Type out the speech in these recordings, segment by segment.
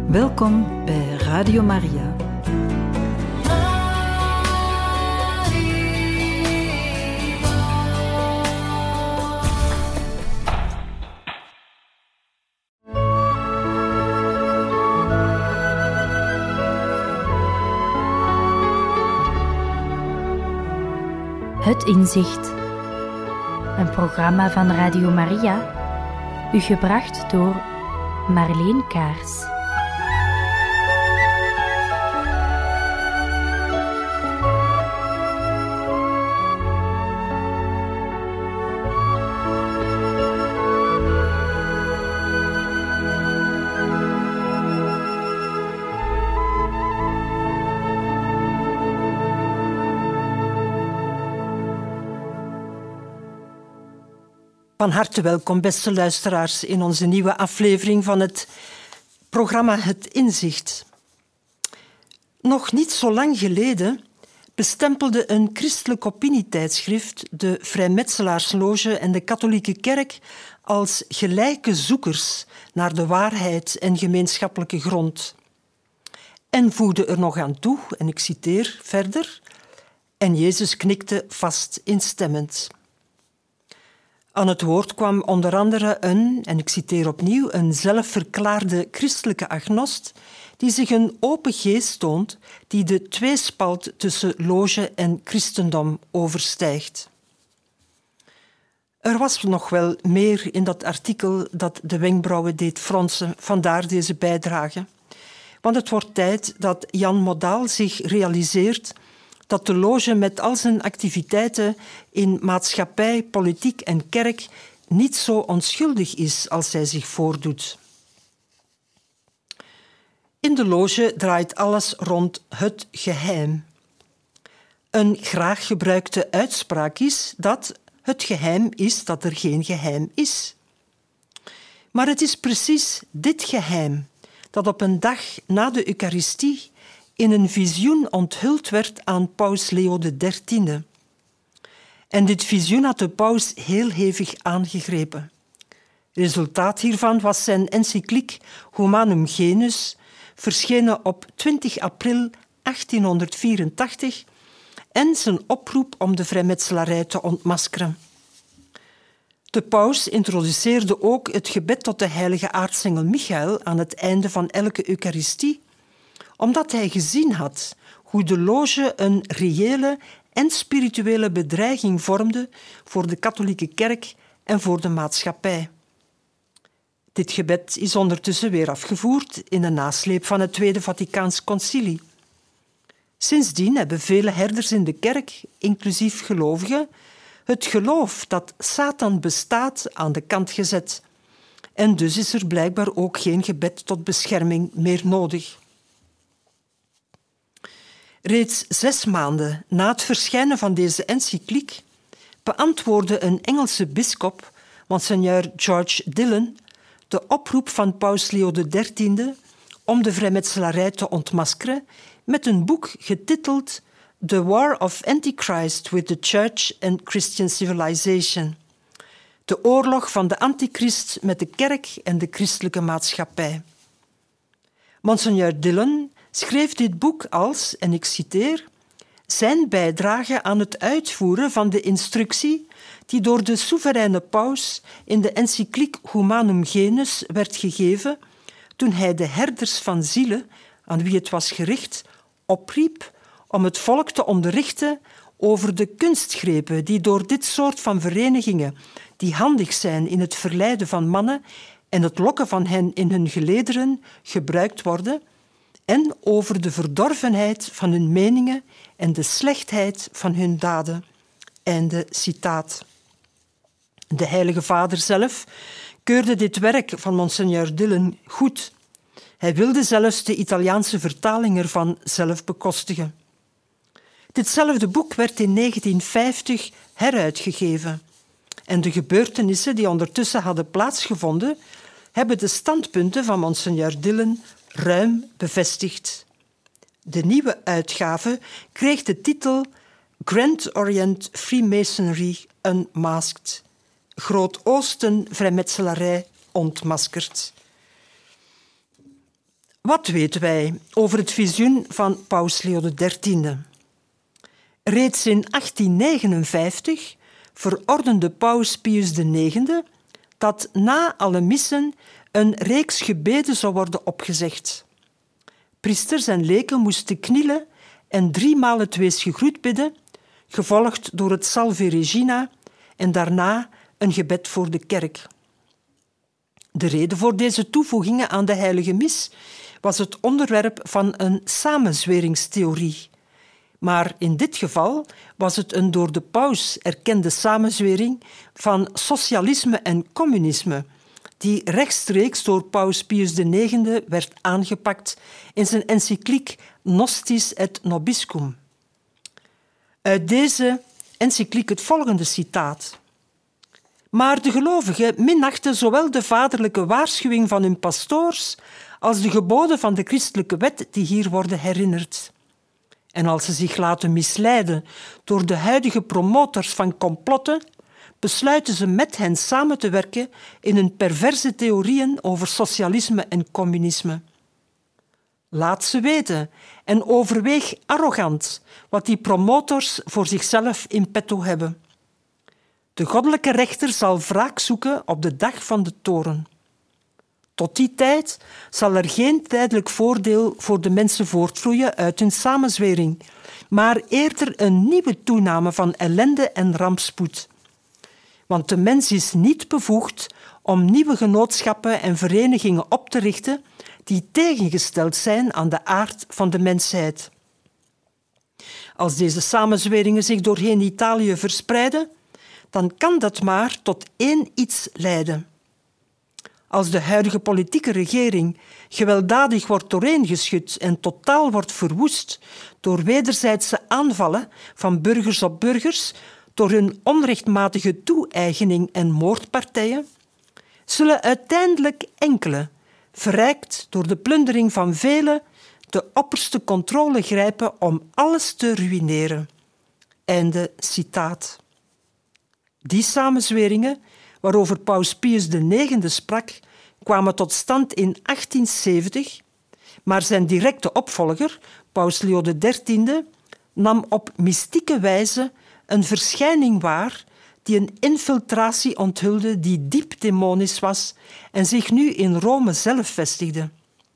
Welkom bij Radio Maria. Het Inzicht, een programma van Radio Maria, u gebracht door Marleen Kaars. Van harte welkom, beste luisteraars, in onze nieuwe aflevering van het programma Het Inzicht. Nog niet zo lang geleden bestempelde een christelijk opinietijdschrift de Vrijmetselaarsloge en de katholieke kerk als gelijke zoekers naar de waarheid en gemeenschappelijke grond. En voegde er nog aan toe, en ik citeer verder, en Jezus knikte vast instemmend. Aan het woord kwam onder andere en ik citeer opnieuw, een zelfverklaarde christelijke agnost die zich een open geest toont die de tweespalt tussen loge en christendom overstijgt. Er was nog wel meer in dat artikel dat de wenkbrauwen deed fronsen, vandaar deze bijdrage. Want het wordt tijd dat Jan Modaal zich realiseert dat de loge met al zijn activiteiten in maatschappij, politiek en kerk niet zo onschuldig is als zij zich voordoet. In de loge draait alles rond het geheim. Een graag gebruikte uitspraak is dat het geheim is dat er geen geheim is. Maar het is precies dit geheim dat op een dag na de Eucharistie in een visioen onthuld werd aan paus Leo XIII. En dit visioen had de paus heel hevig aangegrepen. Resultaat hiervan was zijn encycliek Humanum Genus, verschenen op 20 april 1884, en zijn oproep om de vrijmetselarij te ontmaskeren. De paus introduceerde ook het gebed tot de heilige aartsengel Michael aan het einde van elke Eucharistie, omdat hij gezien had hoe de loge een reële en spirituele bedreiging vormde voor de katholieke kerk en voor de maatschappij. Dit gebed is ondertussen weer afgevoerd in de nasleep van het Tweede Vaticaans Concilie. Sindsdien hebben vele herders in de kerk, inclusief gelovigen, het geloof dat Satan bestaat aan de kant gezet. En dus is er blijkbaar ook geen gebed tot bescherming meer nodig. Reeds 6 maanden na het verschijnen van deze encycliek beantwoordde een Engelse bisschop, Monseigneur George Dillon, de oproep van paus Leo XIII om de vrijmetselarij te ontmaskeren met een boek getiteld The War of Antichrist with the Church and Christian Civilization. De oorlog van de antichrist met de kerk en de christelijke maatschappij. Monseigneur Dillon schreef dit boek als, en ik citeer, zijn bijdrage aan het uitvoeren van de instructie die door de soevereine paus in de encycliek Humanum Genus werd gegeven toen hij de herders van zielen, aan wie het was gericht, opriep om het volk te onderrichten over de kunstgrepen die door dit soort van verenigingen, die handig zijn in het verleiden van mannen en het lokken van hen in hun gelederen, gebruikt worden, en over de verdorvenheid van hun meningen en de slechtheid van hun daden. Einde citaat. De Heilige Vader zelf keurde dit werk van Monseigneur Dillon goed. Hij wilde zelfs de Italiaanse vertaling ervan zelf bekostigen. Ditzelfde boek werd in 1950 heruitgegeven. En de gebeurtenissen die ondertussen hadden plaatsgevonden, hebben de standpunten van Monseigneur Dillon ruim bevestigd. De nieuwe uitgave kreeg de titel Grand Orient Freemasonry Unmasked. Groot-Oosten vrijmetselarij ontmaskerd. Wat weten wij over het visioen van Paus Leo XIII? Reeds in 1859 verordende Paus Pius IX dat na alle missen een reeks gebeden zou worden opgezegd. Priesters en leken moesten knielen en 3 maal het weesgegroet bidden, gevolgd door het Salve Regina en daarna een gebed voor de kerk. De reden voor deze toevoegingen aan de heilige mis was het onderwerp van een samenzweringstheorie. Maar in dit geval was het een door de paus erkende samenzwering van socialisme en communisme, die rechtstreeks door paus Pius IX werd aangepakt in zijn encycliek Nostis et Nobiscum. Uit deze encycliek het volgende citaat. Maar de gelovigen minachten zowel de vaderlijke waarschuwing van hun pastoors als de geboden van de christelijke wet die hier worden herinnerd. En als ze zich laten misleiden door de huidige promotors van complotten, besluiten ze met hen samen te werken in hun perverse theorieën over socialisme en communisme. Laat ze weten en overweeg arrogant wat die promotors voor zichzelf in petto hebben. De goddelijke rechter zal wraak zoeken op de dag van de toorn. Tot die tijd zal er geen tijdelijk voordeel voor de mensen voortvloeien uit hun samenzwering, maar eerder een nieuwe toename van ellende en rampspoed. Want de mens is niet bevoegd om nieuwe genootschappen en verenigingen op te richten die tegengesteld zijn aan de aard van de mensheid. Als deze samenzweringen zich doorheen Italië verspreiden, dan kan dat maar tot één iets leiden. Als de huidige politieke regering gewelddadig wordt dooreengeschud en totaal wordt verwoest door wederzijdse aanvallen van burgers op burgers, door hun onrechtmatige toe-eigening en moordpartijen, zullen uiteindelijk enkele, verrijkt door de plundering van velen, de opperste controle grijpen om alles te ruïneren. Einde citaat. Die samenzweringen, waarover paus Pius IX sprak, kwamen tot stand in 1870, maar zijn directe opvolger, paus Leo XIII, nam op mystieke wijze een verschijning waar die een infiltratie onthulde die diep demonisch was en zich nu in Rome zelf vestigde.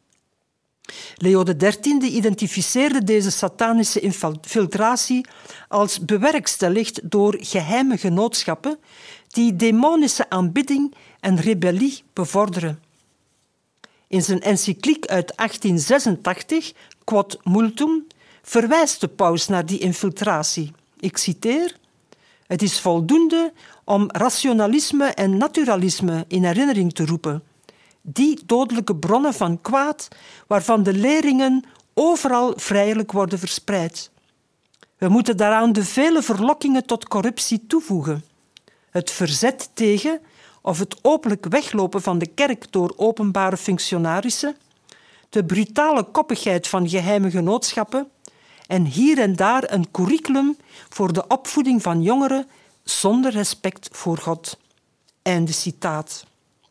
Leo XIII identificeerde deze satanische infiltratie als bewerkstelligd door geheime genootschappen die demonische aanbidding en rebellie bevorderen. In zijn encycliek uit 1886, Quod Multum, verwijst de paus naar die infiltratie. Ik citeer: het is voldoende om rationalisme en naturalisme in herinnering te roepen, die dodelijke bronnen van kwaad waarvan de leringen overal vrijelijk worden verspreid. We moeten daaraan de vele verlokkingen tot corruptie toevoegen. Het verzet tegen of het openlijk weglopen van de kerk door openbare functionarissen, de brutale koppigheid van geheime genootschappen en hier en daar een curriculum voor de opvoeding van jongeren zonder respect voor God. Einde citaat.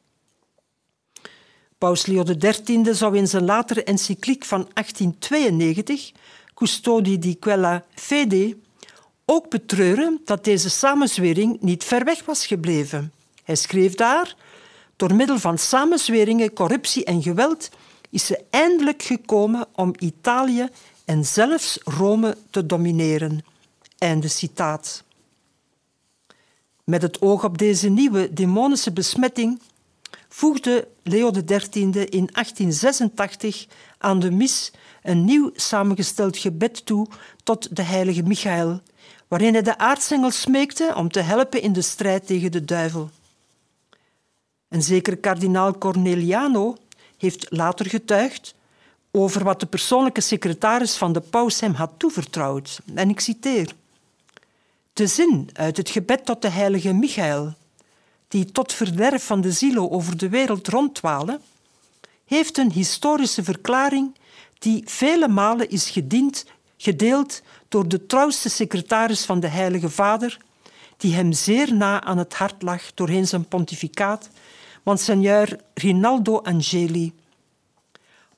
Paus Leo XIII zou in zijn latere encycliek van 1892, Custodi di quella fede, ook betreuren dat deze samenzwering niet ver weg was gebleven. Hij schreef daar: door middel van samenzweringen, corruptie en geweld is ze eindelijk gekomen om Italië en zelfs Rome te domineren. Einde citaat. Met het oog op deze nieuwe demonische besmetting voegde Leo XIII in 1886 aan de mis een nieuw samengesteld gebed toe tot de heilige Michael, waarin hij de aartsengel smeekte om te helpen in de strijd tegen de duivel. Een zekere kardinaal Corneliano heeft later getuigd over wat de persoonlijke secretaris van de paus hem had toevertrouwd. En ik citeer: de zin uit het gebed tot de heilige Michael, die tot verderf van de zielen over de wereld ronddwalen, heeft een historische verklaring die vele malen is gedeeld door de trouwste secretaris van de Heilige Vader, die hem zeer na aan het hart lag doorheen zijn pontificaat, Monseigneur Rinaldo Angeli.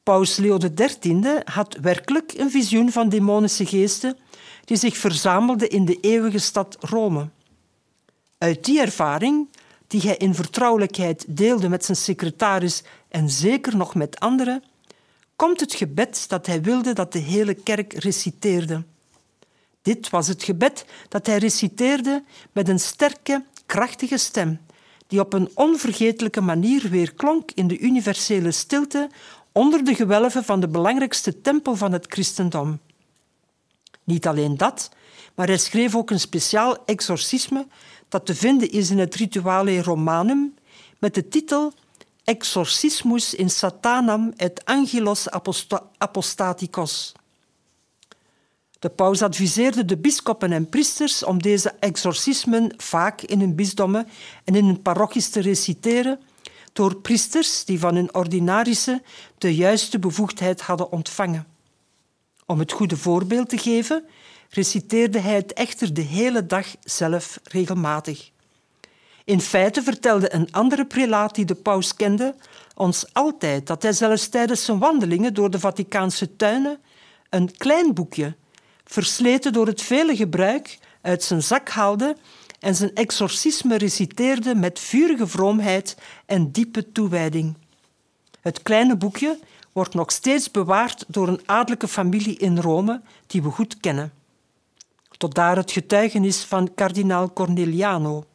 Paus Leo XIII had werkelijk een visioen van demonische geesten die zich verzamelden in de eeuwige stad Rome. Uit die ervaring, die hij in vertrouwelijkheid deelde met zijn secretaris en zeker nog met anderen, komt het gebed dat hij wilde dat de hele kerk reciteerde. Dit was het gebed dat hij reciteerde met een sterke, krachtige stem, die op een onvergetelijke manier weerklonk in de universele stilte onder de gewelven van de belangrijkste tempel van het christendom. Niet alleen dat, maar hij schreef ook een speciaal exorcisme dat te vinden is in het Rituale Romanum met de titel Exorcismus in Satanam et Angelos Apostaticos. De paus adviseerde de bisschoppen en priesters om deze exorcismen vaak in hun bisdommen en in hun parochies te reciteren door priesters die van hun ordinarissen de juiste bevoegdheid hadden ontvangen. Om het goede voorbeeld te geven, reciteerde hij het echter de hele dag zelf regelmatig. In feite vertelde een andere prelaat die de paus kende ons altijd dat hij zelfs tijdens zijn wandelingen door de Vaticaanse tuinen een klein boekje, versleten door het vele gebruik, uit zijn zak haalde en zijn exorcisme reciteerde met vurige vroomheid en diepe toewijding. Het kleine boekje wordt nog steeds bewaard door een adellijke familie in Rome die we goed kennen. Tot daar het getuigenis van kardinaal Corneliano.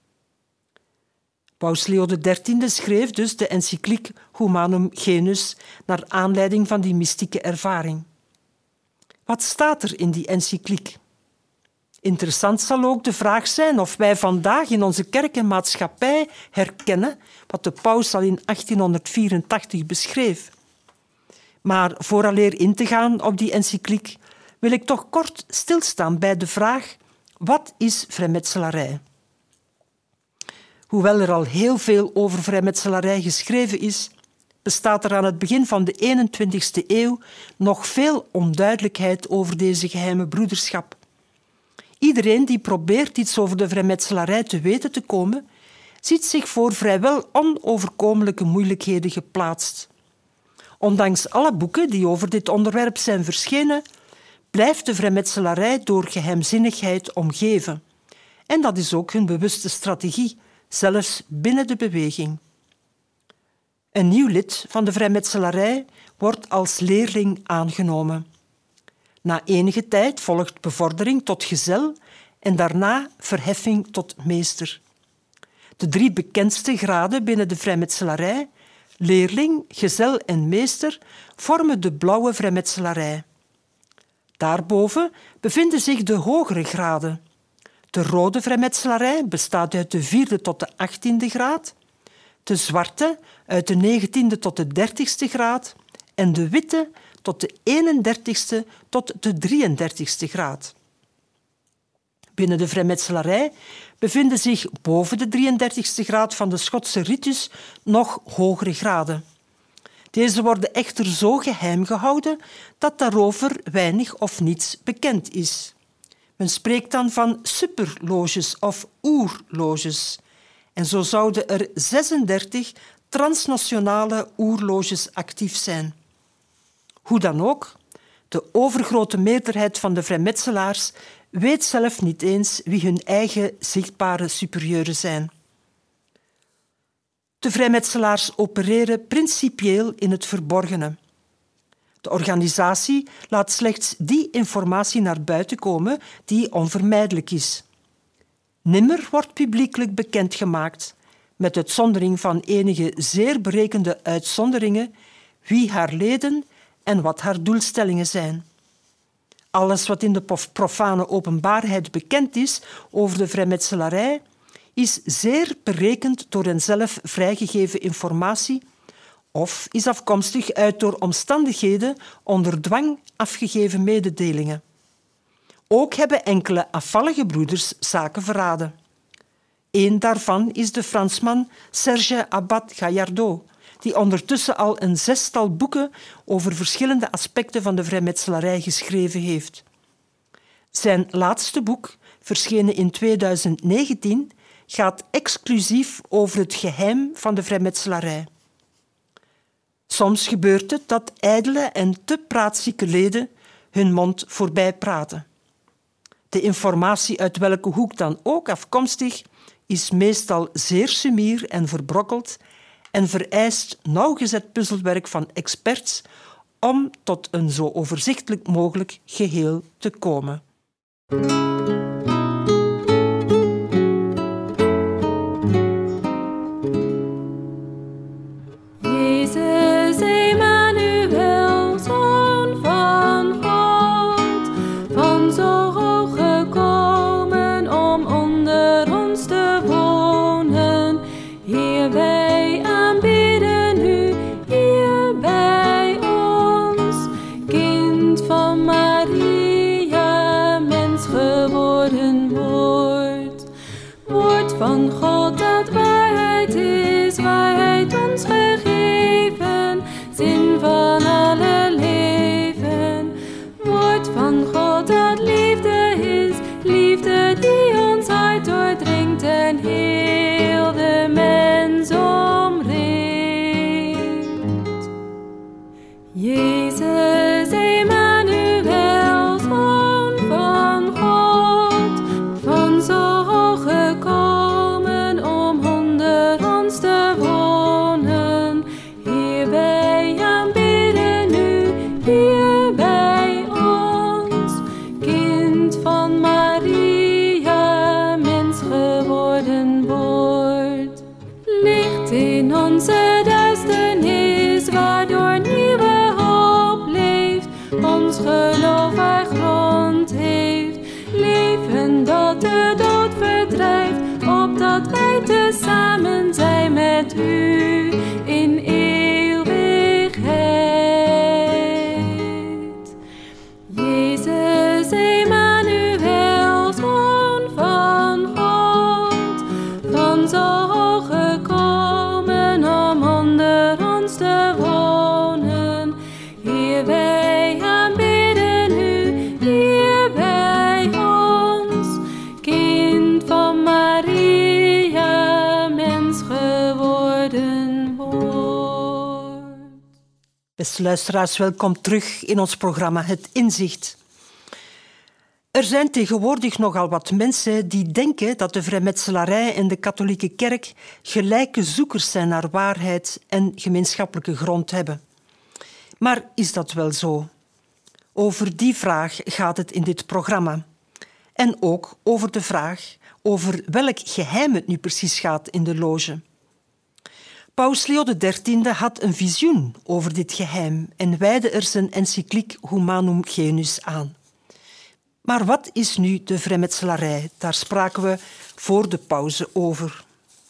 Paus Leo XIII schreef dus de encycliek Humanum Genus naar aanleiding van die mystieke ervaring. Wat staat er in die encycliek? Interessant zal ook de vraag zijn of wij vandaag in onze kerk en maatschappij herkennen wat de paus al in 1884 beschreef. Maar vooraleer in te gaan op die encycliek wil ik toch kort stilstaan bij de vraag: wat is vrijmetselarij? Hoewel er al heel veel over vrijmetselarij geschreven is, bestaat er aan het begin van de 21e eeuw nog veel onduidelijkheid over deze geheime broederschap. Iedereen die probeert iets over de vrijmetselarij te weten te komen, ziet zich voor vrijwel onoverkomelijke moeilijkheden geplaatst. Ondanks alle boeken die over dit onderwerp zijn verschenen, blijft de vrijmetselarij door geheimzinnigheid omgeven. En dat is ook hun bewuste strategie, zelfs binnen de beweging. Een nieuw lid van de vrijmetselarij wordt als leerling aangenomen. Na enige tijd volgt bevordering tot gezel en daarna verheffing tot meester. De 3 bekendste graden binnen de vrijmetselarij, leerling, gezel en meester, vormen de blauwe vrijmetselarij. Daarboven bevinden zich de hogere graden. De rode vrijmetselarij bestaat uit de 4e tot de 18e graad, de zwarte uit de 19e tot de 30e graad en de witte tot de 31e tot de 33e graad. Binnen de vrijmetselarij bevinden zich boven de 33e graad van de Schotse ritus nog hogere graden. Deze worden echter zo geheim gehouden dat daarover weinig of niets bekend is. Men spreekt dan van superloges of oerloges. En zo zouden er 36 transnationale oerloges actief zijn. Hoe dan ook, de overgrote meerderheid van de vrijmetselaars weet zelf niet eens wie hun eigen zichtbare superieuren zijn. De vrijmetselaars opereren principieel in het verborgene. De organisatie laat slechts die informatie naar buiten komen die onvermijdelijk is. Nimmer wordt publiekelijk bekendgemaakt, met uitzondering van enige zeer berekende uitzonderingen, wie haar leden en wat haar doelstellingen zijn. Alles wat in de profane openbaarheid bekend is over de vrijmetselarij, is zeer berekend door hen zelf vrijgegeven informatie of is afkomstig uit door omstandigheden onder dwang afgegeven mededelingen. Ook hebben enkele afvallige broeders zaken verraden. Eén daarvan is de Fransman Serge Abad Gallardot, die ondertussen al een 6-tal boeken over verschillende aspecten van de vrijmetselarij geschreven heeft. Zijn laatste boek, verschenen in 2019, gaat exclusief over het geheim van de vrijmetselarij. Soms gebeurt het dat ijdele en te praatzieke leden hun mond voorbij praten. De informatie uit welke hoek dan ook afkomstig is meestal zeer sumier en verbrokkeld en vereist nauwgezet puzzelwerk van experts om tot een zo overzichtelijk mogelijk geheel te komen. Van God dat waarheid is, waarheid ons gegeven, zin van alle leven. Woord van God dat liefde is, liefde die ons hart doordringt en heel de mens omringt. Jezus Emmanuel, Zoon van God, van zo hoog gekomen te wonen. Hier wij aanbidden u, hier bij ons. Kind van Maria, mens geworden woord. Licht in onze duisternis, waardoor nieuwe hoop leeft. Ons geloof haar grond heeft. Leven dat de dood verdrijft, opdat wij tezamen zijn met u in eeuwigheid. Jezus Emmanuel, Zoon van God, van zo hoog gekomen om onder ons te wonen. Hier wij aanbidden u, hier bij ons, kind van Maria, mens geworden woord. Beste luisteraars, welkom terug in ons programma Het Inzicht. Er zijn tegenwoordig nogal wat mensen die denken dat de vrijmetselarij en de katholieke kerk gelijke zoekers zijn naar waarheid en gemeenschappelijke grond hebben. Maar is dat wel zo? Over die vraag gaat het in dit programma. En ook over de vraag over welk geheim het nu precies gaat in de loge. Paus Leo XIII had een visioen over dit geheim en wijdde er zijn encycliek Humanum Genus aan. Maar wat is nu de vrijmetselarij? Daar spraken we voor de pauze over.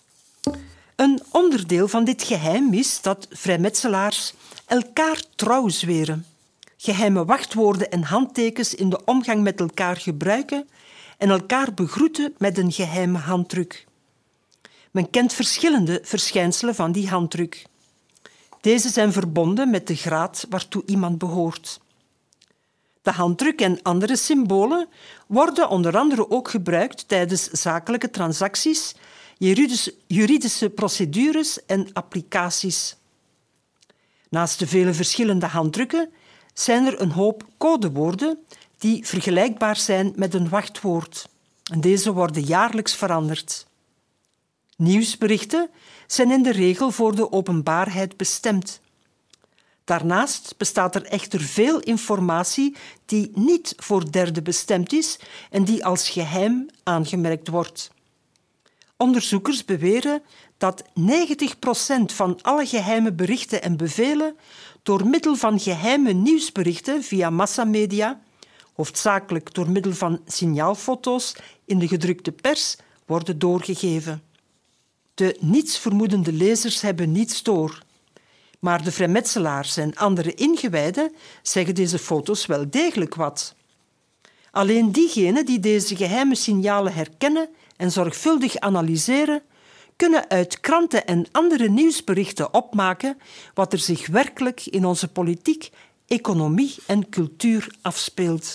Een onderdeel van dit geheim is dat vrijmetselaars elkaar trouw zweren, geheime wachtwoorden en handtekens in de omgang met elkaar gebruiken en elkaar begroeten met een geheime handdruk. Men kent verschillende verschijnselen van die handdruk. Deze zijn verbonden met de graad waartoe iemand behoort. De handdruk en andere symbolen worden onder andere ook gebruikt tijdens zakelijke transacties, juridische procedures en applicaties. Naast de vele verschillende handdrukken zijn er een hoop codewoorden die vergelijkbaar zijn met een wachtwoord. En deze worden jaarlijks veranderd. Nieuwsberichten zijn in de regel voor de openbaarheid bestemd. Daarnaast bestaat er echter veel informatie die niet voor derden bestemd is en die als geheim aangemerkt wordt. Onderzoekers beweren dat 90% van alle geheime berichten en bevelen door middel van geheime nieuwsberichten via massamedia, hoofdzakelijk door middel van signaalfoto's in de gedrukte pers, worden doorgegeven. De nietsvermoedende lezers hebben niets door. Maar de vrijmetselaars en andere ingewijden zeggen deze foto's wel degelijk wat. Alleen diegenen die deze geheime signalen herkennen en zorgvuldig analyseren, kunnen uit kranten en andere nieuwsberichten opmaken wat er zich werkelijk in onze politiek, economie en cultuur afspeelt.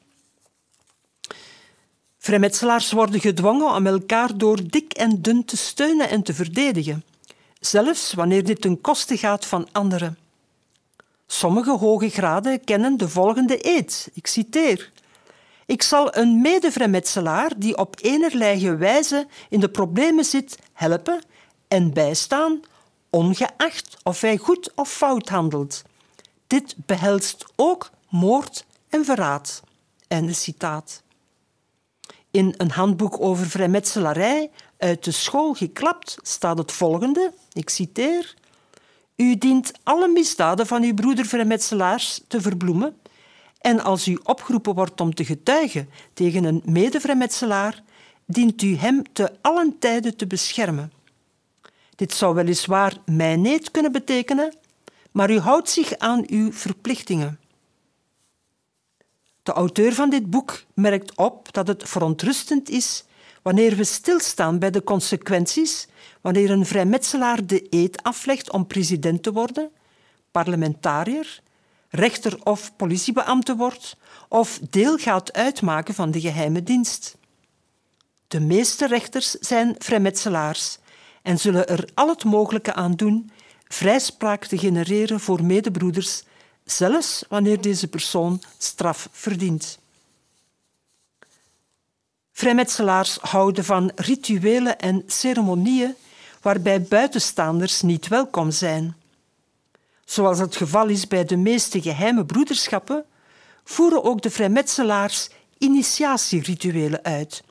Vrijmetselaars worden gedwongen om elkaar door dik en dun te steunen en te verdedigen, zelfs wanneer dit ten koste gaat van anderen. Sommige hoge graden kennen de volgende eed. Ik citeer. Ik zal een medevrijmetselaar die op enerlei wijze in de problemen zit helpen en bijstaan, ongeacht of hij goed of fout handelt. Dit behelst ook moord en verraad. Einde citaat. In een handboek over vrijmetselarij uit de school geklapt staat het volgende, ik citeer. U dient alle misdaden van uw broedervrijmetselaars te verbloemen en als u opgeroepen wordt om te getuigen tegen een medevrijmetselaar, dient u hem te allen tijde te beschermen. Dit zou weliswaar mijneed kunnen betekenen, maar u houdt zich aan uw verplichtingen. De auteur van dit boek merkt op dat het verontrustend is wanneer we stilstaan bij de consequenties wanneer een vrijmetselaar de eed aflegt om president te worden, parlementariër, rechter of politiebeambte wordt of deel gaat uitmaken van de geheime dienst. De meeste rechters zijn vrijmetselaars en zullen er al het mogelijke aan doen vrijspraak te genereren voor medebroeders, zelfs wanneer deze persoon straf verdient. Vrijmetselaars houden van rituelen en ceremonieën waarbij buitenstaanders niet welkom zijn. Zoals het geval is bij de meeste geheime broederschappen, voeren ook de vrijmetselaars initiatierituelen uit,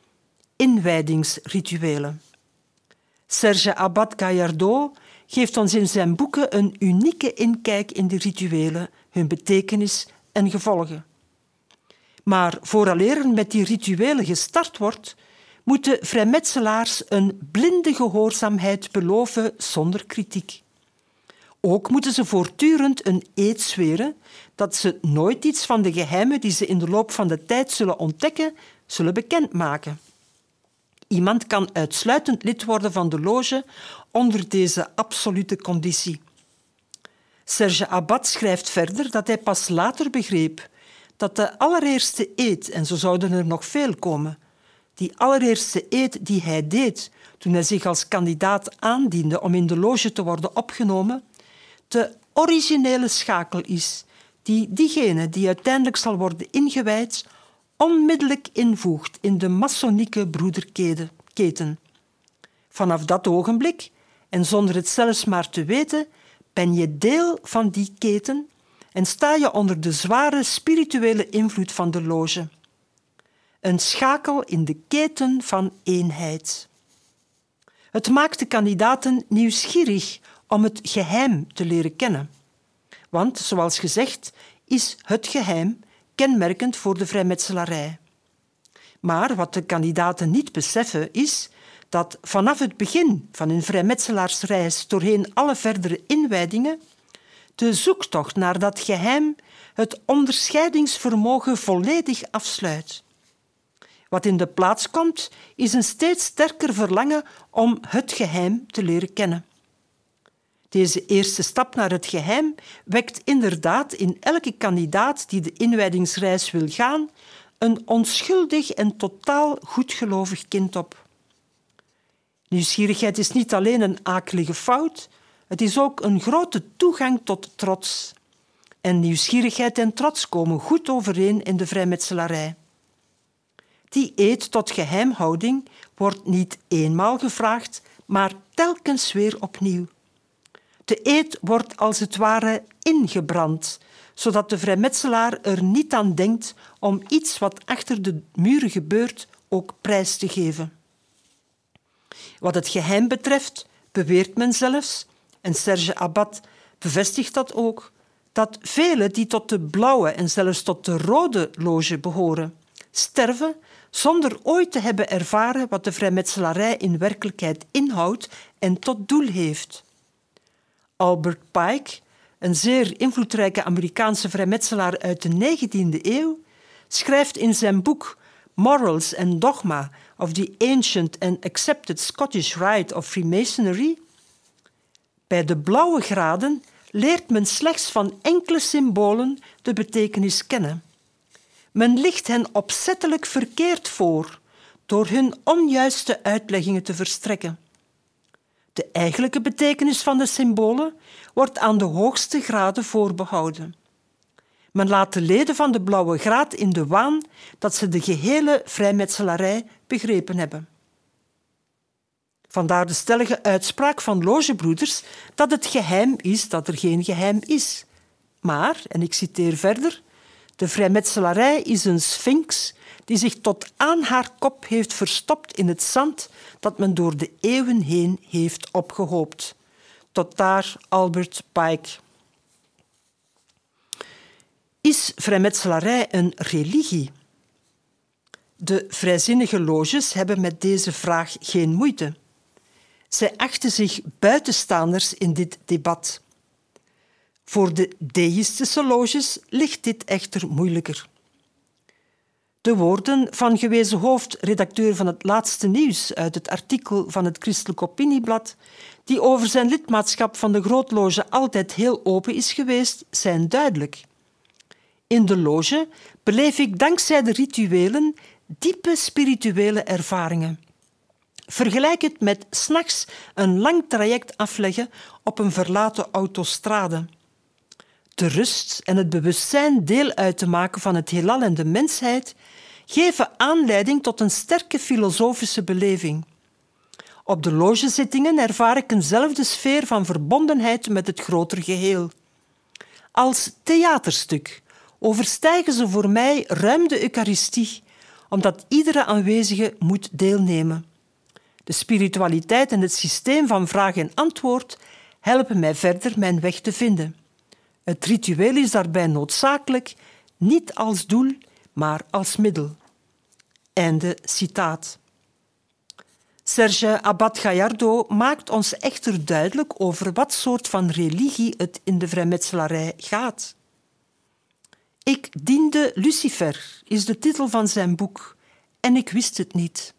inwijdingsrituelen. Serge Abad-Gallardeau geeft ons in zijn boeken een unieke inkijk in de rituelen, hun betekenis en gevolgen. Maar vooraleer er met die rituelen gestart wordt, moeten vrijmetselaars een blinde gehoorzaamheid beloven zonder kritiek. Ook moeten ze voortdurend een eed zweren dat ze nooit iets van de geheimen die ze in de loop van de tijd zullen ontdekken, zullen bekendmaken. Iemand kan uitsluitend lid worden van de loge onder deze absolute conditie. Serge Abad schrijft verder dat hij pas later begreep dat de allereerste eed, en zo zouden er nog veel komen, die allereerste eed die hij deed toen hij zich als kandidaat aandiende om in de loge te worden opgenomen, de originele schakel is die diegene die uiteindelijk zal worden ingewijd onmiddellijk invoegt in de masonieke broederketen. Vanaf dat ogenblik, en zonder het zelfs maar te weten, ben je deel van die keten en sta je onder de zware spirituele invloed van de loge. Een schakel in de keten van eenheid. Het maakt de kandidaten nieuwsgierig om het geheim te leren kennen. Want, zoals gezegd, is het geheim kenmerkend voor de vrijmetselarij. Maar wat de kandidaten niet beseffen is dat vanaf het begin van hun vrijmetselaarsreis doorheen alle verdere inwijdingen de zoektocht naar dat geheim het onderscheidingsvermogen volledig afsluit. Wat in de plaats komt, is een steeds sterker verlangen om het geheim te leren kennen. Deze eerste stap naar het geheim wekt inderdaad in elke kandidaat die de inwijdingsreis wil gaan een onschuldig en totaal goedgelovig kind op. Nieuwsgierigheid is niet alleen een akelige fout, het is ook een grote toegang tot trots. En nieuwsgierigheid en trots komen goed overeen in de vrijmetselarij. Die eed tot geheimhouding wordt niet eenmaal gevraagd, maar telkens weer opnieuw. De eed wordt als het ware ingebrand, zodat de vrijmetselaar er niet aan denkt om iets wat achter de muren gebeurt ook prijs te geven. Wat het geheim betreft beweert men zelfs, en Serge Abad bevestigt dat ook, dat velen die tot de blauwe en zelfs tot de rode loge behoren, sterven zonder ooit te hebben ervaren wat de vrijmetselarij in werkelijkheid inhoudt en tot doel heeft. Albert Pike, een zeer invloedrijke Amerikaanse vrijmetselaar uit de 19e eeuw, schrijft in zijn boek Morals and Dogma of the Ancient and Accepted Scottish Rite of Freemasonry: bij de blauwe graden leert men slechts van enkele symbolen de betekenis kennen. Men licht hen opzettelijk verkeerd voor door hun onjuiste uitleggingen te verstrekken. De eigenlijke betekenis van de symbolen wordt aan de hoogste graden voorbehouden. Men laat de leden van de Blauwe Graad in de waan dat ze de gehele vrijmetselarij begrepen hebben. Vandaar de stellige uitspraak van logebroeders dat het geheim is dat er geen geheim is. Maar, en ik citeer verder, de vrijmetselarij is een sphinx die zich tot aan haar kop heeft verstopt in het zand dat men door de eeuwen heen heeft opgehoopt. Tot daar Albert Pike. Is vrijmetselarij een religie? De vrijzinnige loges hebben met deze vraag geen moeite. Zij achten zich buitenstaanders in dit debat. Voor de deïstische loges ligt dit echter moeilijker. De woorden van gewezen hoofdredacteur van het Laatste Nieuws uit het artikel van het Christelijk Opinieblad, die over zijn lidmaatschap van de Grootloge altijd heel open is geweest, zijn duidelijk. In de loge beleef ik dankzij de rituelen diepe spirituele ervaringen. Vergelijk het met 's nachts een lang traject afleggen op een verlaten autostrade. De rust en het bewustzijn deel uit te maken van het heelal en de mensheid geven aanleiding tot een sterke filosofische beleving. Op de logezittingen ervaar ik eenzelfde sfeer van verbondenheid met het grotere geheel. Als theaterstuk overstijgen ze voor mij ruim de Eucharistie, omdat iedere aanwezige moet deelnemen. De spiritualiteit en het systeem van vraag en antwoord helpen mij verder mijn weg te vinden. Het ritueel is daarbij noodzakelijk, niet als doel, maar als middel. Einde citaat. Serge Abad-Gallardo maakt ons echter duidelijk over wat soort van religie het in de vrijmetselarij gaat. Ik diende Lucifer, is de titel van zijn boek, en ik wist het niet.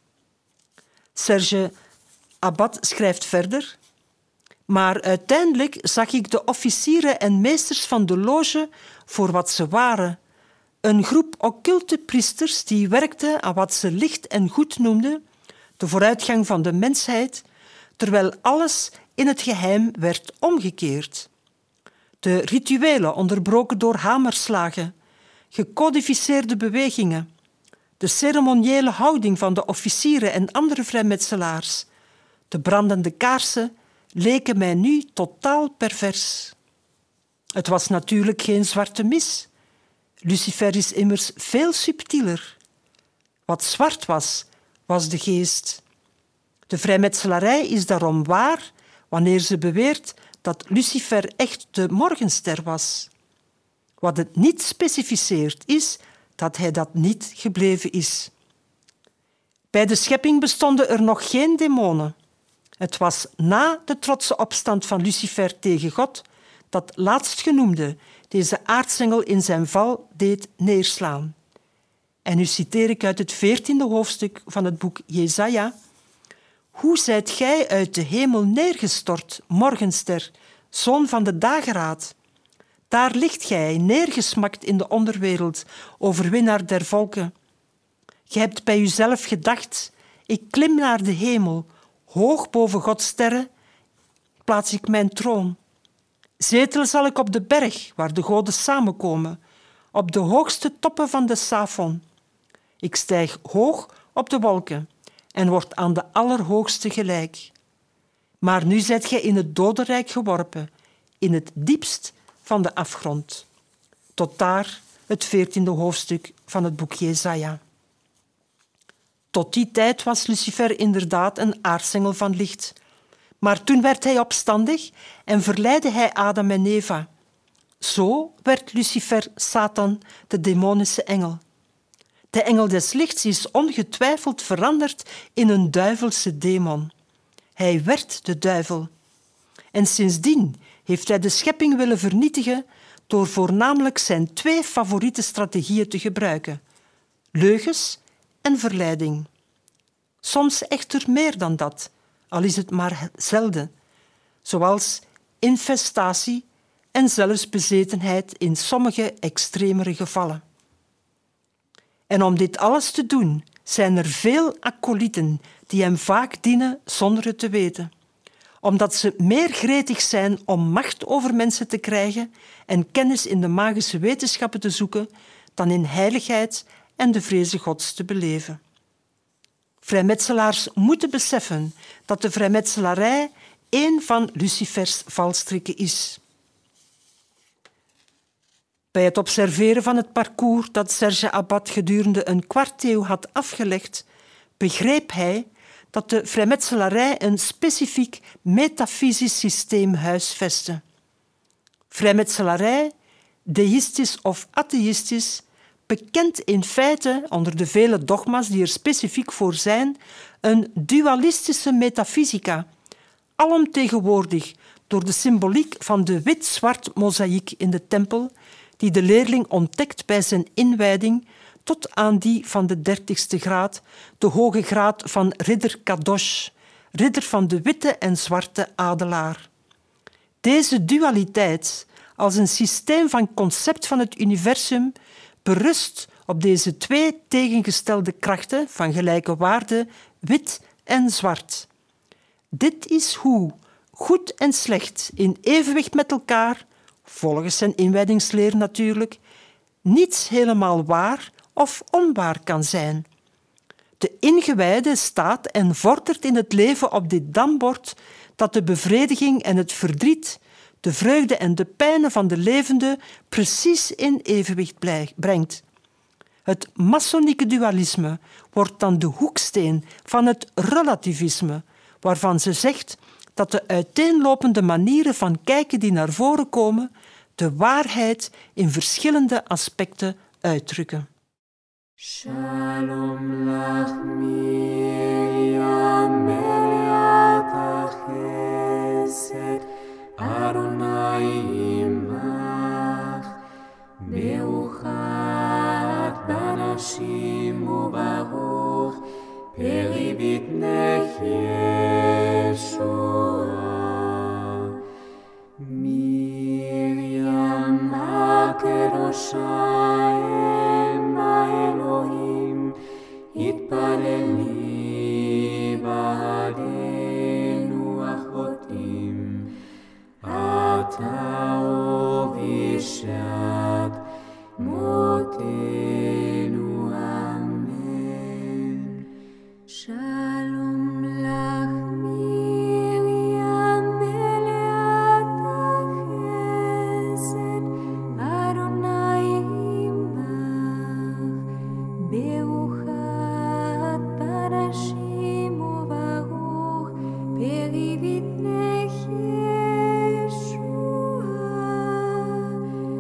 Serge Abad schrijft verder: maar uiteindelijk zag ik de officieren en meesters van de loge voor wat ze waren. Een groep occulte priesters die werkten aan wat ze licht en goed noemden, de vooruitgang van de mensheid, terwijl alles in het geheim werd omgekeerd. De rituelen onderbroken door hamerslagen, gecodificeerde bewegingen, de ceremoniële houding van de officieren en andere vrijmetselaars, de brandende kaarsen, leken mij nu totaal pervers. Het was natuurlijk geen zwarte mis. Lucifer is immers veel subtieler. Wat zwart was, was de geest. De vrijmetselarij is daarom waar wanneer ze beweert dat Lucifer echt de morgenster was. Wat het niet specificeert is dat hij dat niet gebleven is. Bij de schepping bestonden er nog geen demonen. Het was na de trotse opstand van Lucifer tegen God dat laatstgenoemde deze aartsengel in zijn val deed neerslaan. En nu citeer ik uit het 14e hoofdstuk van het boek Jesaja. Hoe zijt gij uit de hemel neergestort, morgenster, zoon van de dageraad? Daar ligt gij, neergesmakt in de onderwereld, overwinnaar der volken. Gij hebt bij uzelf gedacht, ik klim naar de hemel, hoog boven Gods sterren plaats ik mijn troon. Zetel zal ik op de berg waar de goden samenkomen, op de hoogste toppen van de Safon. Ik stijg hoog op de wolken en word aan de Allerhoogste gelijk. Maar nu zijt gij in het dodenrijk geworpen, in het diepst van de afgrond. Tot daar het 14e hoofdstuk van het boek Jesaja. Tot die tijd was Lucifer inderdaad een aartsengel van licht. Maar toen werd hij opstandig en verleidde hij Adam en Eva. Zo werd Lucifer Satan, de demonische engel. De engel des lichts is ongetwijfeld veranderd in een duivelse demon. Hij werd de duivel. En sindsdien heeft hij de schepping willen vernietigen door voornamelijk zijn 2 favoriete strategieën te gebruiken: leugens en verleiding. Soms echter meer dan dat, al is het maar zelden, zoals infestatie en zelfs bezetenheid in sommige extremere gevallen. En om dit alles te doen zijn er veel acolyten die hem vaak dienen zonder het te weten. omdat ze meer gretig zijn om macht over mensen te krijgen en kennis in de magische wetenschappen te zoeken dan in heiligheid en de vreze Gods te beleven. Vrijmetselaars moeten beseffen dat de vrijmetselarij één van Lucifers valstrikken is. Bij het observeren van het parcours dat Serge Abad gedurende een kwarteeuw had afgelegd, begreep hij dat de vrijmetselarij een specifiek metafysisch systeem huisvestte. Vrijmetselarij, deïstisch of atheïstisch, bekent in feite, onder de vele dogma's die er specifiek voor zijn, een dualistische metafysica, alomtegenwoordig door de symboliek van de wit-zwart mozaïek in de tempel, die de leerling ontdekt bij zijn inwijding tot aan die van de 30ste graad, de hoge graad van ridder Kadosh, ridder van de witte en zwarte adelaar. Deze dualiteit, als een systeem van concept van het universum, berust op deze twee tegengestelde krachten van gelijke waarde, wit en zwart. Dit is hoe goed en slecht in evenwicht met elkaar, volgens zijn inwijdingsleer natuurlijk, niets helemaal waar of onwaar kan zijn. De ingewijde staat en vordert in het leven op dit dambord dat de bevrediging en het verdriet, de vreugde en de pijnen van de levende precies in evenwicht brengt. Het masonieke dualisme wordt dan de hoeksteen van het relativisme, waarvan ze zegt dat de uiteenlopende manieren van kijken die naar voren komen, de waarheid in verschillende aspecten uitdrukken. Shalom lach Miriam Eliata Chesed Adonai imach Beruchat Banashim Ubaruch Peribitnech Yeshua Miriam HaKedosha Elohim Itpaleli Ba'adenu Achotim Ata Ovishat Motenu Amen. Shalom lach Miriam Eliata Chesed Adonai imach Beruchat Banashim Ubaruch Peribitnech Yeshua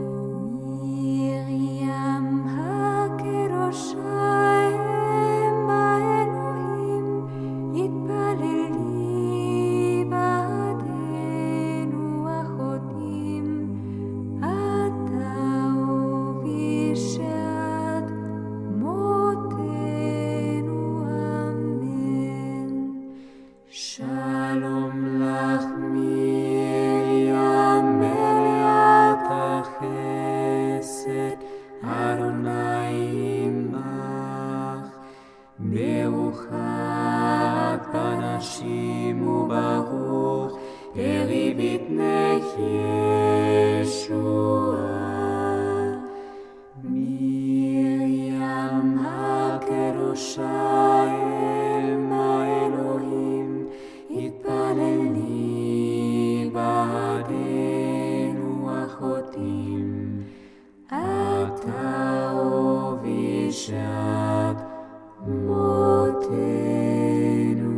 Miriam HaKedosha Ema Elohim Itpaleli Ba'adenu Achotim Ata Uvishat Motenu Amen. Shalom lach Miriam Eliata Chesed Adonai imach Beruchat Banashim Ubaruch Peribitnech Yeshua Miriam HaKedosha Ema Elohim Itpaleli Ba'adenu Achotim Ata Ovishat Motenu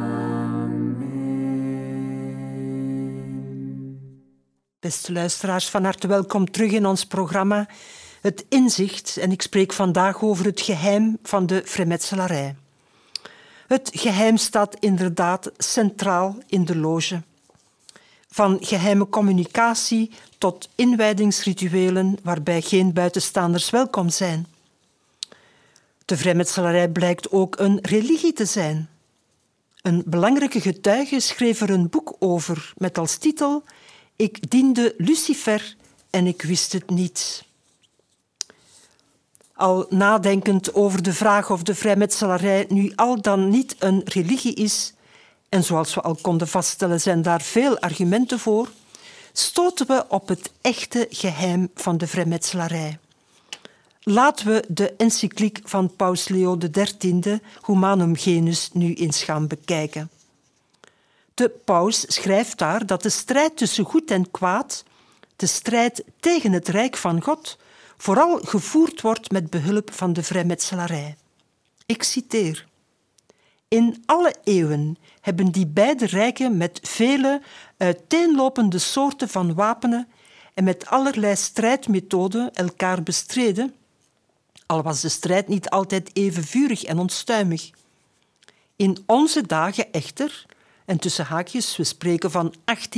Amen. Beste luisteraars, van harte welkom terug in ons programma Het Inzicht. En ik spreek vandaag over het geheim van de vrijmetselarij. Het geheim staat inderdaad centraal in de loge. Van geheime communicatie tot inwijdingsrituelen waarbij geen buitenstaanders welkom zijn. De vrijmetselarij blijkt ook een religie te zijn. Een belangrijke getuige schreef er een boek over met als titel Ik diende Lucifer en ik wist het niet. Al nadenkend over de vraag of de vrijmetselarij nu al dan niet een religie is, en zoals we al konden vaststellen zijn daar veel argumenten voor, stoten we op het echte geheim van de vrijmetselarij. Laten we de encycliek van Paus Leo XIII, Humanum Genus, nu eens gaan bekijken. De paus schrijft daar dat de strijd tussen goed en kwaad, de strijd tegen het Rijk van God, vooral gevoerd wordt met behulp van de vrijmetselarij. Ik citeer. In alle eeuwen hebben die beide rijken met vele uiteenlopende soorten van wapenen en met allerlei strijdmethoden elkaar bestreden, al was de strijd niet altijd even vurig en onstuimig. In onze dagen echter, en tussen haakjes, we spreken van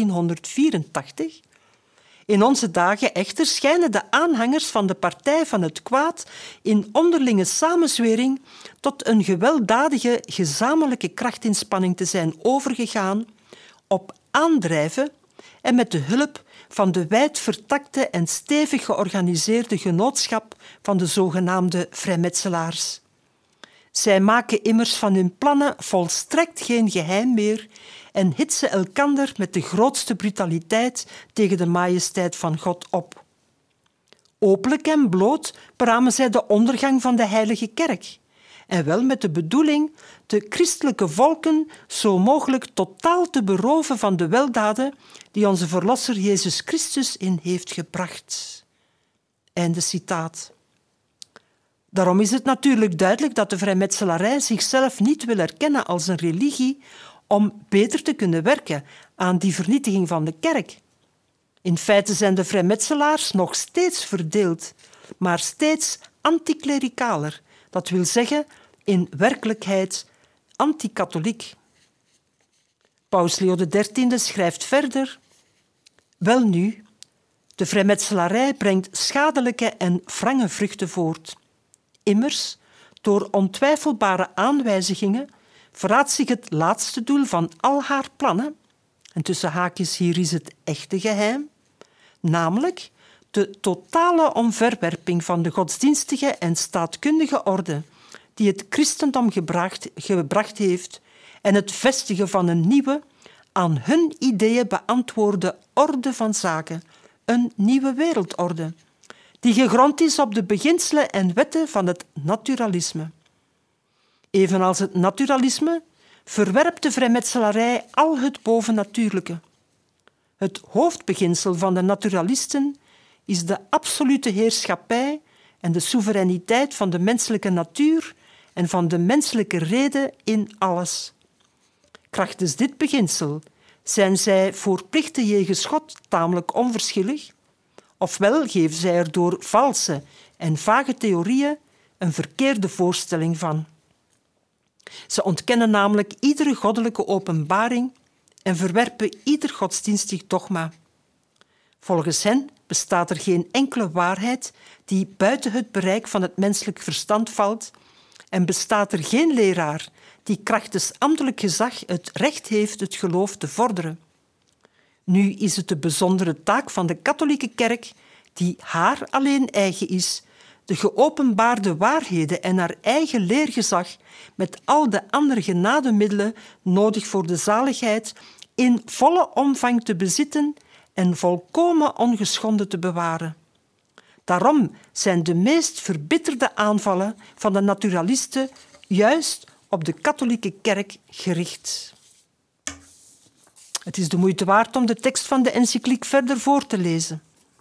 1884, in onze dagen echter schijnen de aanhangers van de partij van het kwaad in onderlinge samenzwering tot een gewelddadige gezamenlijke krachtinspanning te zijn overgegaan op aandrijven en met de hulp van de wijd vertakte en stevig georganiseerde genootschap van de zogenaamde vrijmetselaars. Zij maken immers van hun plannen volstrekt geen geheim meer en hitsen elkander met de grootste brutaliteit tegen de majesteit van God op. Openlijk en bloot beramen zij de ondergang van de heilige kerk, en wel met de bedoeling de christelijke volken zo mogelijk totaal te beroven van de weldaden die onze Verlosser Jezus Christus in heeft gebracht. Einde citaat. Daarom is het natuurlijk duidelijk dat de vrijmetselarij zichzelf niet wil erkennen als een religie om beter te kunnen werken aan die vernietiging van de kerk. In feite zijn de vrijmetselaars nog steeds verdeeld, maar steeds anticlericaler. Dat wil zeggen, in werkelijkheid anti-katholiek. Paus Leo XIII schrijft verder: Welnu, de vrijmetselarij brengt schadelijke en wrange vruchten voort. Immers, door ontwijfelbare aanwijzingen verraadt zich het laatste doel van al haar plannen, en tussen haakjes hier is het echte geheim, namelijk de totale omverwerping van de godsdienstige en staatkundige orde die het christendom gebracht heeft en het vestigen van een nieuwe, aan hun ideeën beantwoorde orde van zaken, een nieuwe wereldorde, die gegrond is op de beginselen en wetten van het naturalisme. Evenals het naturalisme verwerpt de vrijmetselarij al het bovennatuurlijke. Het hoofdbeginsel van de naturalisten is de absolute heerschappij en de soevereiniteit van de menselijke natuur en van de menselijke rede in alles. Krachtens dit beginsel zijn zij voor plichten jegens God tamelijk onverschillig, ofwel geven zij er door valse en vage theorieën een verkeerde voorstelling van. Ze ontkennen namelijk iedere goddelijke openbaring en verwerpen ieder godsdienstig dogma. Volgens hen bestaat er geen enkele waarheid die buiten het bereik van het menselijk verstand valt en bestaat er geen leraar die krachtens ambtelijk gezag het recht heeft het geloof te vorderen. Nu is het de bijzondere taak van de katholieke kerk, die haar alleen eigen is, de geopenbaarde waarheden en haar eigen leergezag met al de andere genademiddelen nodig voor de zaligheid in volle omvang te bezitten en volkomen ongeschonden te bewaren. Daarom zijn de meest verbitterde aanvallen van de naturalisten juist op de katholieke kerk gericht. Het is de moeite waard om de tekst van de encycliek verder voor te lezen.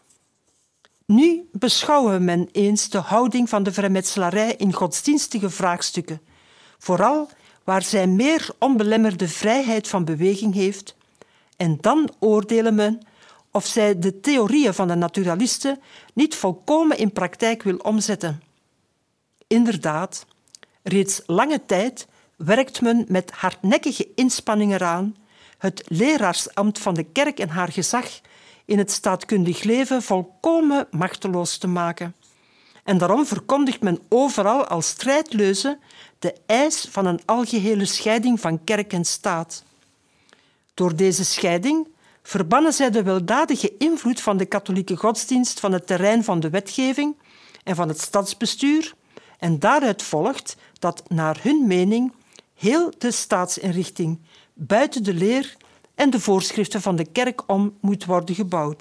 Nu beschouwen men eens de houding van de vrijmetselarij in godsdienstige vraagstukken, vooral waar zij meer onbelemmerde vrijheid van beweging heeft, en dan oordelen men of zij de theorieën van de naturalisten niet volkomen in praktijk wil omzetten. Inderdaad, reeds lange tijd werkt men met hardnekkige inspanning eraan het leraarsambt van de kerk en haar gezag in het staatkundig leven volkomen machteloos te maken. En daarom verkondigt men overal als strijdleuze de eis van een algehele scheiding van kerk en staat. Door deze scheiding verbannen zij de weldadige invloed van de katholieke godsdienst van het terrein van de wetgeving en van het stadsbestuur, en daaruit volgt dat naar hun mening heel de staatsinrichting buiten de leer en de voorschriften van de kerk om moet worden gebouwd.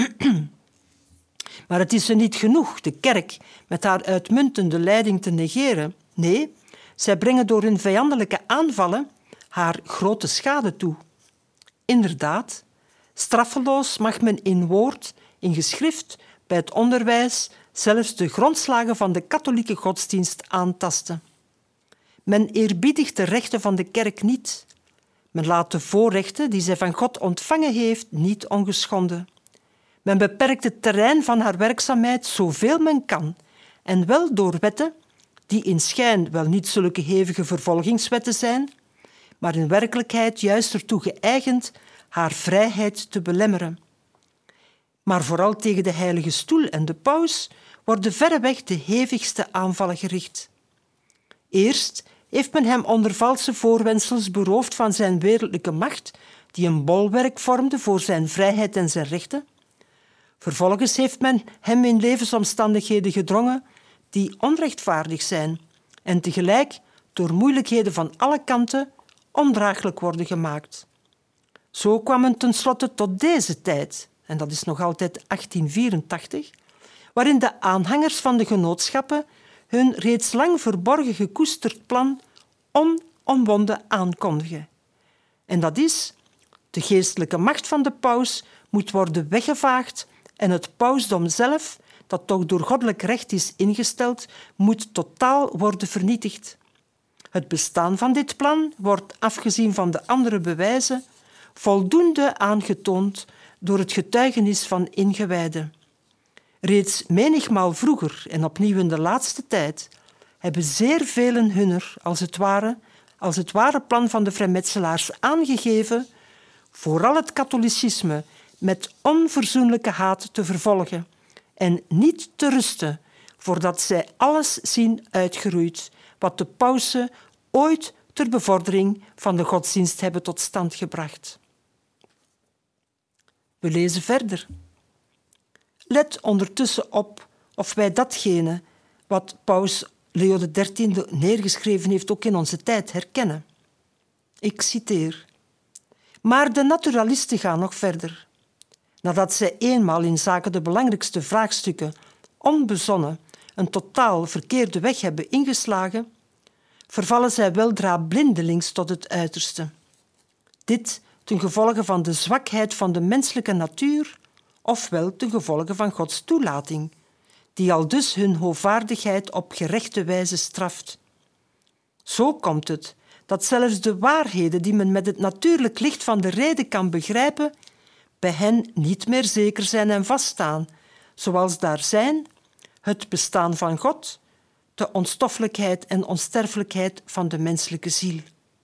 Maar het is er niet genoeg de kerk met haar uitmuntende leiding te negeren. Nee, zij brengen door hun vijandelijke aanvallen haar grote schade toe. Inderdaad, straffeloos mag men in woord, in geschrift, bij het onderwijs zelfs de grondslagen van de katholieke godsdienst aantasten. Men eerbiedigt de rechten van de kerk niet. Men laat de voorrechten die zij van God ontvangen heeft niet ongeschonden. Men beperkt het terrein van haar werkzaamheid zoveel men kan, en wel door wetten die in schijn wel niet zulke hevige vervolgingswetten zijn, maar in werkelijkheid juist ertoe geëigend haar vrijheid te belemmeren. Maar vooral tegen de Heilige Stoel en de paus worden verreweg de hevigste aanvallen gericht. Eerst heeft men hem onder valse voorwendsels beroofd van zijn wereldlijke macht, die een bolwerk vormde voor zijn vrijheid en zijn rechten. Vervolgens heeft men hem in levensomstandigheden gedrongen die onrechtvaardig zijn en tegelijk door moeilijkheden van alle kanten ondraaglijk worden gemaakt. Zo kwam men tenslotte tot deze tijd, en dat is nog altijd 1884, waarin de aanhangers van de genootschappen hun reeds lang verborgen gekoesterd plan onomwonden aankondigen. En dat is, de geestelijke macht van de paus moet worden weggevaagd en het pausdom zelf, dat toch door goddelijk recht is ingesteld, moet totaal worden vernietigd. Het bestaan van dit plan wordt, afgezien van de andere bewijzen, voldoende aangetoond door het getuigenis van ingewijden. Reeds menigmaal vroeger en opnieuw in de laatste tijd hebben zeer velen hunner, als het ware plan van de vrijmetselaars aangegeven, vooral het katholicisme met onverzoenlijke haat te vervolgen en niet te rusten voordat zij alles zien uitgeroeid wat de pausen ooit ter bevordering van de godsdienst hebben tot stand gebracht. We lezen verder. Let ondertussen op of wij datgene wat paus Leo XIII neergeschreven heeft ook in onze tijd herkennen. Ik citeer. Maar de naturalisten gaan nog verder. Nadat zij eenmaal in zaken de belangrijkste vraagstukken onbezonnen een totaal verkeerde weg hebben ingeslagen, vervallen zij weldra blindelings tot het uiterste. Dit ten gevolge van de zwakheid van de menselijke natuur, ofwel ten gevolge van Gods toelating, die aldus hun hoogvaardigheid op gerechte wijze straft. Zo komt het dat zelfs de waarheden die men met het natuurlijk licht van de reden kan begrijpen, bij hen niet meer zeker zijn en vaststaan, zoals daar zijn het bestaan van God, de onstoffelijkheid en onsterfelijkheid van de menselijke ziel.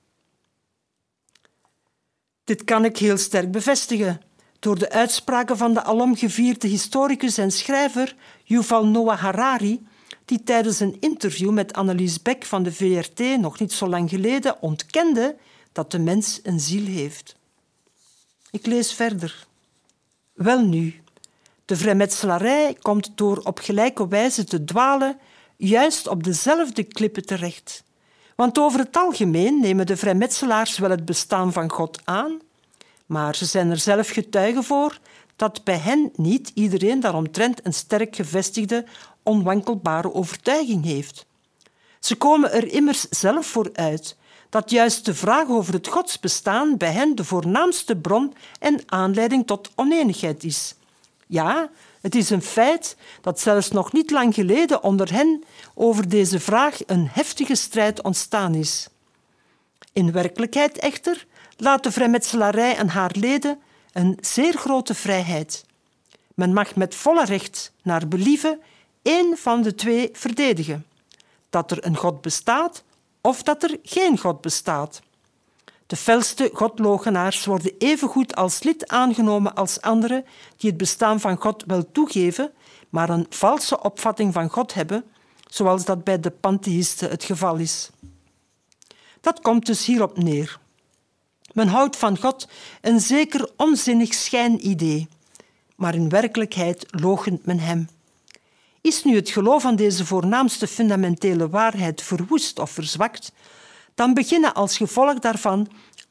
Dit kan ik heel sterk bevestigen door de uitspraken van de alomgevierde historicus en schrijver Yuval Noah Harari, die tijdens een interview met Annelies Beck van de VRT nog niet zo lang geleden ontkende dat de mens een ziel heeft. Ik lees verder. Welnu, de vrijmetselarij komt door op gelijke wijze te dwalen juist op dezelfde klippen terecht. Want over het algemeen nemen de vrijmetselaars wel het bestaan van God aan, maar ze zijn er zelf getuigen voor dat bij hen niet iedereen daaromtrent een sterk gevestigde, onwankelbare overtuiging heeft. Ze komen er immers zelf voor uit dat juist de vraag over het godsbestaan bij hen de voornaamste bron en aanleiding tot oneenigheid is. Ja, het is een feit dat zelfs nog niet lang geleden onder hen over deze vraag een heftige strijd ontstaan is. In werkelijkheid echter laat de vrijmetselarij en haar leden een zeer grote vrijheid. Men mag met volle recht naar believen één van de twee verdedigen. Dat er een God bestaat of dat er geen God bestaat. De felste godloochenaars worden evengoed als lid aangenomen als anderen die het bestaan van God wel toegeven, maar een valse opvatting van God hebben, zoals dat bij de pantheïsten het geval is. Dat komt dus hierop neer. Men houdt van God een zeker onzinnig schijnidee, maar in werkelijkheid loochent men hem. Is nu het geloof aan deze voornaamste fundamentele waarheid verwoest of verzwakt, dan beginnen als gevolg daarvan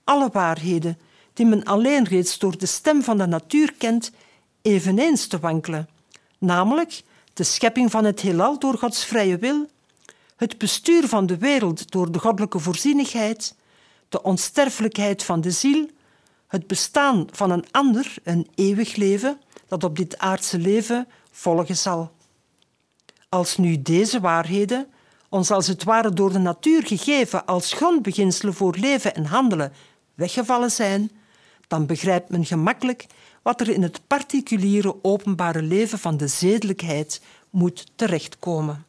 alle waarheden die men alleen reeds door de stem van de natuur kent, eveneens te wankelen, namelijk de schepping van het heelal door Gods vrije wil, het bestuur van de wereld door de goddelijke voorzienigheid, de onsterfelijkheid van de ziel, het bestaan van een ander, een eeuwig leven, dat op dit aardse leven volgen zal. Als nu deze waarheden, ons als het ware door de natuur gegeven als grondbeginselen voor leven en handelen, weggevallen zijn, dan begrijpt men gemakkelijk wat er in het particuliere openbare leven van de zedelijkheid moet terechtkomen.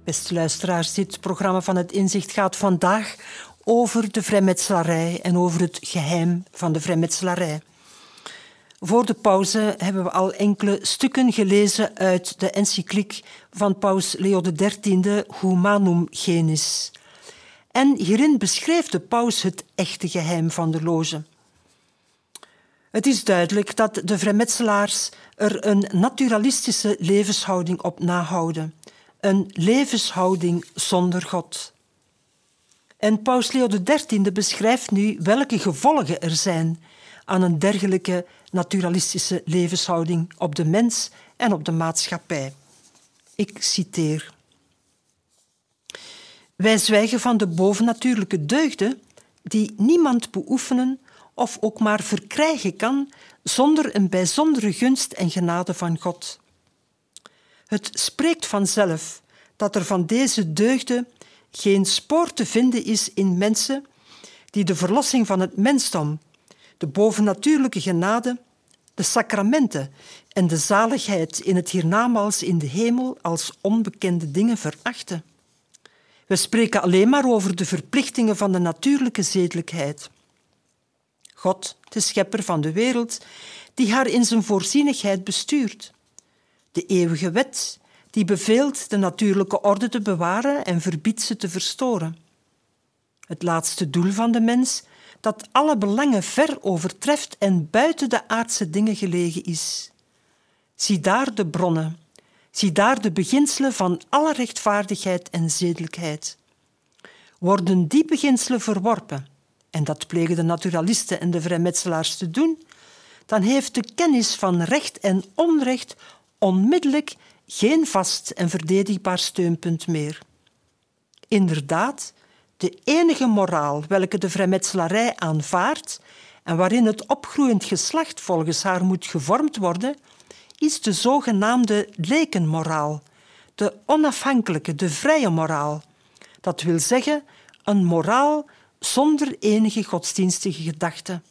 Beste luisteraars, dit programma van Het Inzicht gaat vandaag over de vrijmetselarij en over het geheim van de vrijmetselarij. Voor de pauze hebben we al enkele stukken gelezen uit de encycliek van paus Leo XIII, Humanum Genis. En hierin beschreef de paus het echte geheim van de loge. Het is duidelijk dat de vrijmetselaars er een naturalistische levenshouding op nahouden. Een levenshouding zonder God. En paus Leo XIII beschrijft nu welke gevolgen er zijn aan een dergelijke naturalistische levenshouding op de mens en op de maatschappij. Ik citeer. Wij zwijgen van de bovennatuurlijke deugden die niemand beoefenen of ook maar verkrijgen kan zonder een bijzondere gunst en genade van God. Het spreekt vanzelf dat er van deze deugden geen spoor te vinden is in mensen die de verlossing van het mensdom, de bovennatuurlijke genade, de sacramenten en de zaligheid in het hiernamaals in de hemel als onbekende dingen verachten. We spreken alleen maar over de verplichtingen van de natuurlijke zedelijkheid. God, de schepper van de wereld, die haar in zijn voorzienigheid bestuurt. De eeuwige wet, die beveelt de natuurlijke orde te bewaren en verbiedt ze te verstoren. Het laatste doel van de mens, dat alle belangen ver overtreft en buiten de aardse dingen gelegen is. Zie daar de bronnen, zie daar de beginselen van alle rechtvaardigheid en zedelijkheid. Worden die beginselen verworpen, en dat plegen de naturalisten en de vrijmetselaars te doen, dan heeft de kennis van recht en onrecht onmiddellijk geen vast en verdedigbaar steunpunt meer. Inderdaad, de enige moraal welke de vrijmetselarij aanvaardt en waarin het opgroeiend geslacht volgens haar moet gevormd worden, is de zogenaamde lekenmoraal, de onafhankelijke, de vrije moraal. Dat wil zeggen, een moraal zonder enige godsdienstige gedachte.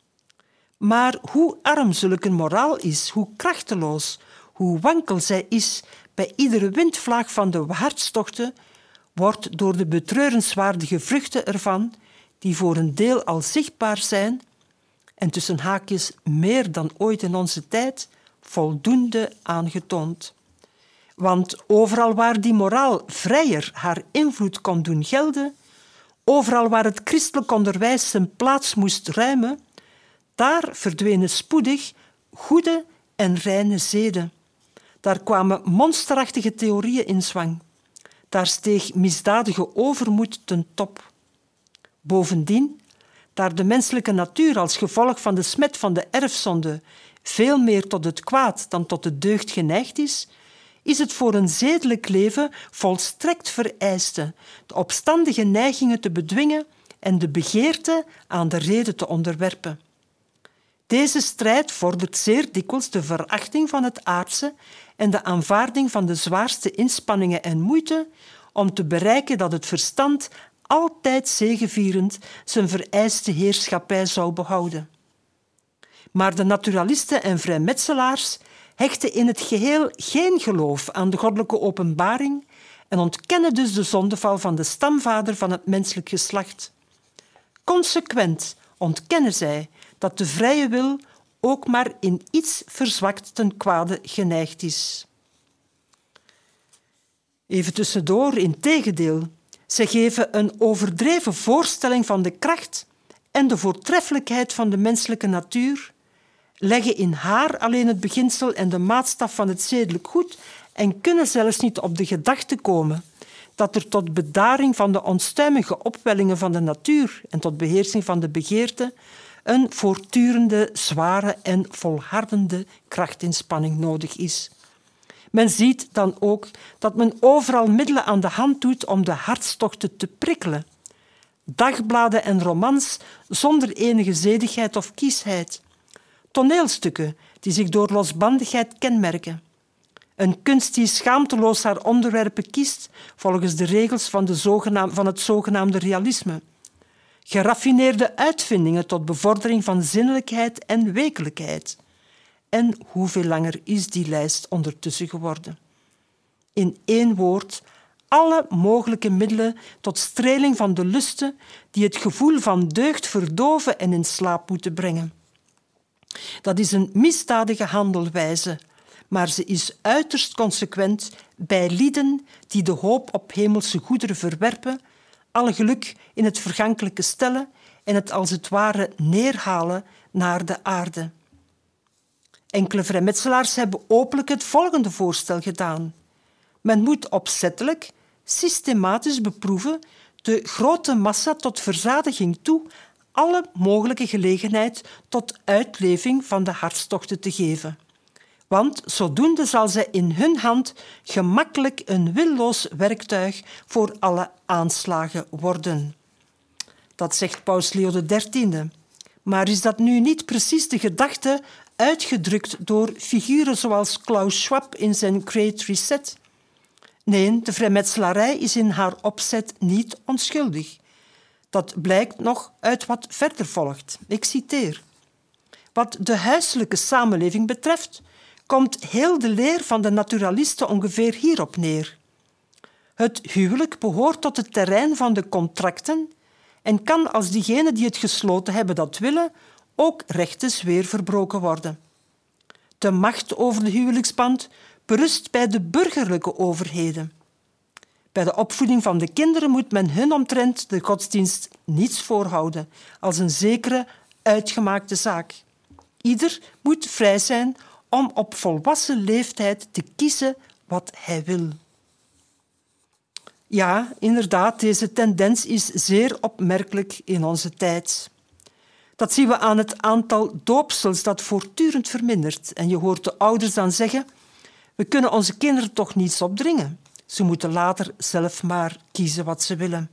Maar hoe arm zulke moraal is, hoe krachteloos, hoe wankel zij is bij iedere windvlaag van de hartstochten, wordt door de betreurenswaardige vruchten ervan, die voor een deel al zichtbaar zijn, en tussen haakjes meer dan ooit in onze tijd, voldoende aangetoond. Want overal waar die moraal vrijer haar invloed kon doen gelden, overal waar het christelijk onderwijs zijn plaats moest ruimen, daar verdwenen spoedig goede en reine zeden. Daar kwamen monsterachtige theorieën in zwang. Daar steeg misdadige overmoed ten top. Bovendien, daar de menselijke natuur als gevolg van de smet van de erfzonde veel meer tot het kwaad dan tot de deugd geneigd is het voor een zedelijk leven volstrekt vereiste de opstandige neigingen te bedwingen en de begeerte aan de rede te onderwerpen. Deze strijd vordert zeer dikwijls de verachting van het aardse en de aanvaarding van de zwaarste inspanningen en moeite om te bereiken dat het verstand altijd zegevierend zijn vereiste heerschappij zou behouden. Maar de naturalisten en vrijmetselaars hechten in het geheel geen geloof aan de goddelijke openbaring en ontkennen dus de zondeval van de stamvader van het menselijk geslacht. Consequent ontkennen zij dat de vrije wil ook maar in iets verzwakt ten kwade geneigd is. Even tussendoor, integendeel, zij geven een overdreven voorstelling van de kracht en de voortreffelijkheid van de menselijke natuur, leggen in haar alleen het beginsel en de maatstaf van het zedelijk goed en kunnen zelfs niet op de gedachte komen dat er tot bedaring van de onstuimige opwellingen van de natuur en tot beheersing van de begeerte een voortdurende, zware en volhardende krachtinspanning nodig is. Men ziet dan ook dat men overal middelen aan de hand doet om de hartstochten te prikkelen. Dagbladen en romans zonder enige zedigheid of kiesheid. Toneelstukken die zich door losbandigheid kenmerken. Een kunst die schaamteloos haar onderwerpen kiest volgens de regels van het zogenaamde realisme. Geraffineerde uitvindingen tot bevordering van zinnelijkheid en wekelijkheid. En hoeveel langer is die lijst ondertussen geworden? In één woord, alle mogelijke middelen tot streling van de lusten die het gevoel van deugd verdoven en in slaap moeten brengen. Dat is een misdadige handelwijze, maar ze is uiterst consequent bij lieden die de hoop op hemelse goederen verwerpen, alle geluk in het vergankelijke stellen en het als het ware neerhalen naar de aarde. Enkele vrijmetselaars hebben openlijk het volgende voorstel gedaan. Men moet opzettelijk, systematisch beproeven de grote massa tot verzadiging toe alle mogelijke gelegenheid tot uitleving van de hartstochten te geven. Want zodoende zal zij in hun hand gemakkelijk een willoos werktuig voor alle aanslagen worden. Dat zegt Paus Leo XIII. Maar is dat nu niet precies de gedachte uitgedrukt door figuren zoals Klaus Schwab in zijn Great Reset? Nee, de vrijmetselarij is in haar opzet niet onschuldig. Dat blijkt nog uit wat verder volgt. Ik citeer. Wat de huiselijke samenleving betreft, komt heel de leer van de naturalisten ongeveer hierop neer. Het huwelijk behoort tot het terrein van de contracten en kan, als diegenen die het gesloten hebben dat willen, ook rechtens weer verbroken worden. De macht over de huwelijksband berust bij de burgerlijke overheden. Bij de opvoeding van de kinderen moet men hun omtrent de godsdienst niets voorhouden, als een zekere uitgemaakte zaak. Ieder moet vrij zijn om op volwassen leeftijd te kiezen wat hij wil. Ja, inderdaad, deze tendens is zeer opmerkelijk in onze tijd. Dat zien we aan het aantal doopsels dat voortdurend vermindert. En je hoort de ouders dan zeggen, we kunnen onze kinderen toch niets opdringen. Ze moeten later zelf maar kiezen wat ze willen.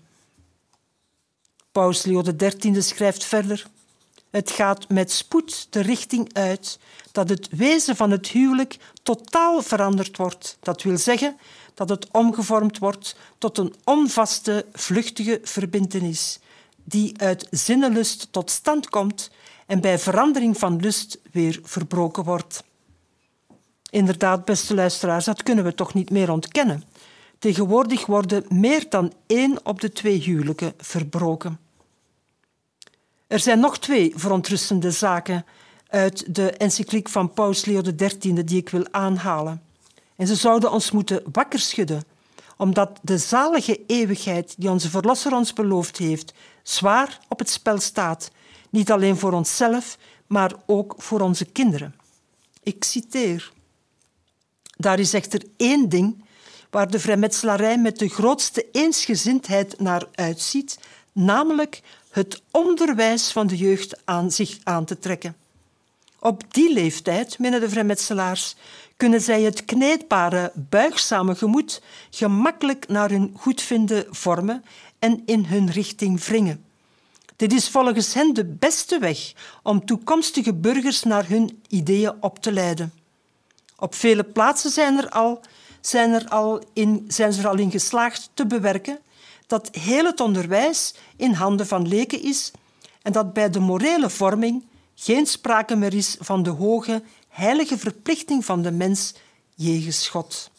Paus Leo XIII schrijft verder, het gaat met spoed de richting uit dat het wezen van het huwelijk totaal veranderd wordt. Dat wil zeggen dat het omgevormd wordt tot een onvaste, vluchtige verbintenis die uit zinnenlust tot stand komt en bij verandering van lust weer verbroken wordt. Inderdaad, beste luisteraars, dat kunnen we toch niet meer ontkennen. Tegenwoordig worden meer dan 1 op de 2 huwelijken verbroken. Er zijn nog 2 verontrustende zaken uit de encycliek van Paus Leo XIII die ik wil aanhalen. En ze zouden ons moeten wakker schudden, omdat de zalige eeuwigheid die onze Verlosser ons beloofd heeft, zwaar op het spel staat. Niet alleen voor onszelf, maar ook voor onze kinderen. Ik citeer. Daar is echter 1 ding waar de vrijmetselarij met de grootste eensgezindheid naar uitziet, namelijk het onderwijs van de jeugd aan zich aan te trekken. Op die leeftijd, menen de vrijmetselaars, kunnen zij het kneedbare, buigzame gemoed gemakkelijk naar hun goedvinden vormen en in hun richting wringen. Dit is volgens hen de beste weg om toekomstige burgers naar hun ideeën op te leiden. Op vele plaatsen zijn ze er al in geslaagd te bewerken dat heel het onderwijs in handen van leken is en dat bij de morele vorming geen sprake meer is van de hoge, heilige verplichting van de mens jegens God.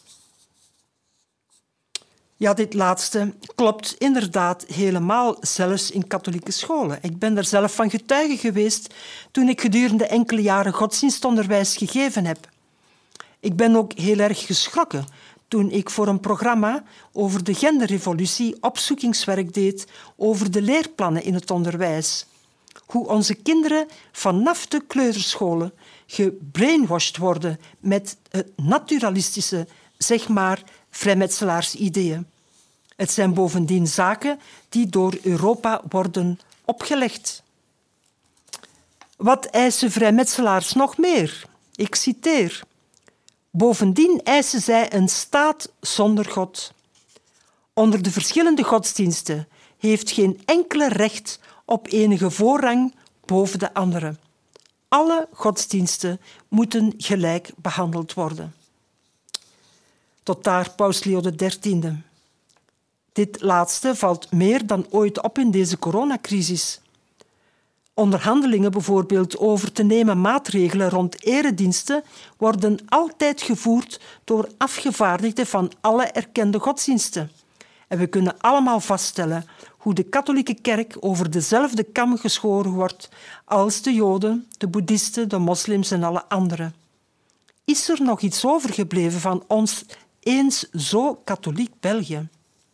Ja, dit laatste klopt inderdaad helemaal, zelfs in katholieke scholen. Ik ben er zelf van getuige geweest toen ik gedurende enkele jaren godsdienstonderwijs gegeven heb. Ik ben ook heel erg geschrokken toen ik voor een programma over de genderrevolutie opzoekingswerk deed over de leerplannen in het onderwijs. Hoe onze kinderen vanaf de kleuterscholen gebrainwashed worden met het naturalistische, zeg maar, vrijmetselaarsideeën. Het zijn bovendien zaken die door Europa worden opgelegd. Wat eisen vrijmetselaars nog meer? Ik citeer. Bovendien eisen zij een staat zonder God. Onder de verschillende godsdiensten heeft geen enkele recht op enige voorrang boven de andere. Alle godsdiensten moeten gelijk behandeld worden. Tot daar Paus Leo XIII. Dit laatste valt meer dan ooit op in deze coronacrisis. Onderhandelingen bijvoorbeeld over te nemen maatregelen rond erediensten worden altijd gevoerd door afgevaardigden van alle erkende godsdiensten. En we kunnen allemaal vaststellen hoe de katholieke kerk over dezelfde kam geschoren wordt als de Joden, de Boeddhisten, de moslims en alle anderen. Is er nog iets overgebleven van ons eens zo katholiek België?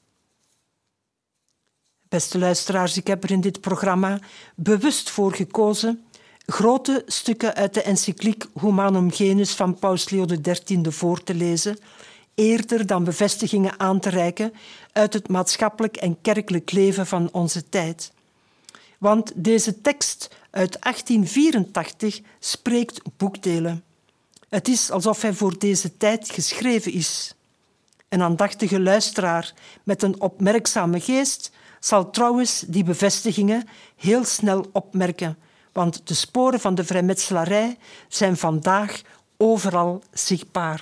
Beste luisteraars, ik heb er in dit programma bewust voor gekozen grote stukken uit de encycliek Humanum Genus van Paus Leo XIII voor te lezen, eerder dan bevestigingen aan te reiken uit het maatschappelijk en kerkelijk leven van onze tijd. Want deze tekst uit 1884 spreekt boekdelen. Het is alsof hij voor deze tijd geschreven is. Een aandachtige luisteraar met een opmerkzame geest zal trouwens die bevestigingen heel snel opmerken, want de sporen van de vrijmetselarij zijn vandaag overal zichtbaar.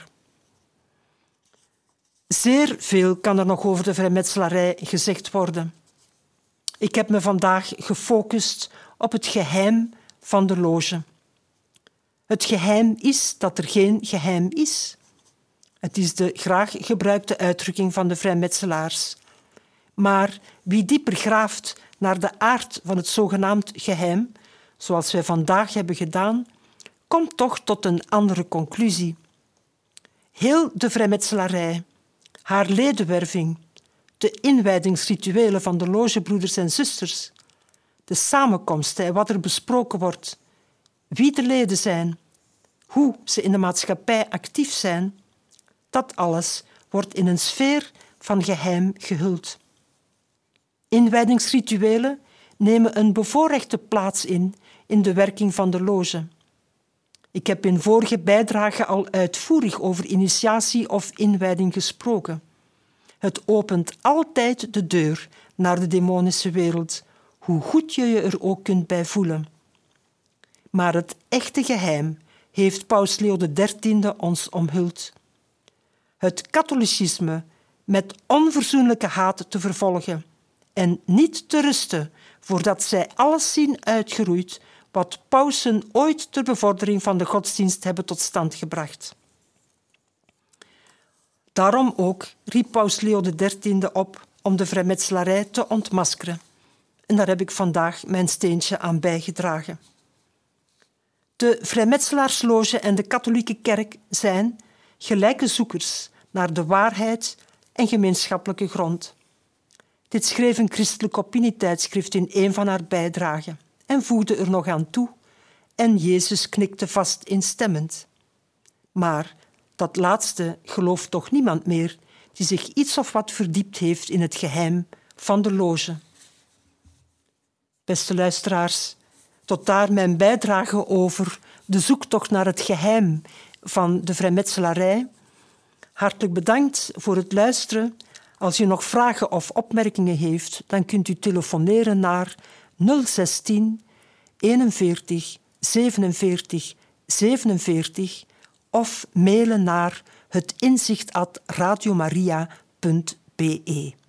Zeer veel kan er nog over de vrijmetselarij gezegd worden. Ik heb me vandaag gefocust op het geheim van de loge. Het geheim is dat er geen geheim is. Het is de graag gebruikte uitdrukking van de vrijmetselaars. Maar wie dieper graaft naar de aard van het zogenaamd geheim, zoals wij vandaag hebben gedaan, komt toch tot een andere conclusie. Heel de vrijmetselarij, haar ledenwerving, de inwijdingsrituelen van de logebroeders en zusters, de samenkomsten en wat er besproken wordt, wie de leden zijn, hoe ze in de maatschappij actief zijn, dat alles wordt in een sfeer van geheim gehuld. Inwijdingsrituelen nemen een bevoorrechte plaats in de werking van de loge. Ik heb in vorige bijdragen al uitvoerig over initiatie of inwijding gesproken. Het opent altijd de deur naar de demonische wereld, hoe goed je je er ook kunt bij voelen. Maar het echte geheim heeft Paus Leo XIII ons omhuld. Het katholicisme met onverzoenlijke haat te vervolgen en niet te rusten voordat zij alles zien uitgeroeid wat pausen ooit ter bevordering van de godsdienst hebben tot stand gebracht. Daarom ook riep Paus Leo XIII op om de vrijmetselarij te ontmaskeren. En daar heb ik vandaag mijn steentje aan bijgedragen. De vrijmetselaarsloge en de katholieke kerk zijn gelijke zoekers naar de waarheid en gemeenschappelijke grond. Dit schreef een christelijk opinietijdschrift in een van haar bijdragen en voegde er nog aan toe: en Jezus knikte vast instemmend. Maar dat laatste gelooft toch niemand meer die zich iets of wat verdiept heeft in het geheim van de loge. Beste luisteraars, tot daar mijn bijdrage over de zoektocht naar het geheim van de vrijmetselarij. Hartelijk bedankt voor het luisteren. Als u nog vragen of opmerkingen heeft, dan kunt u telefoneren naar 016 41 47 47 of mailen naar hetinzicht@radiomaria.be.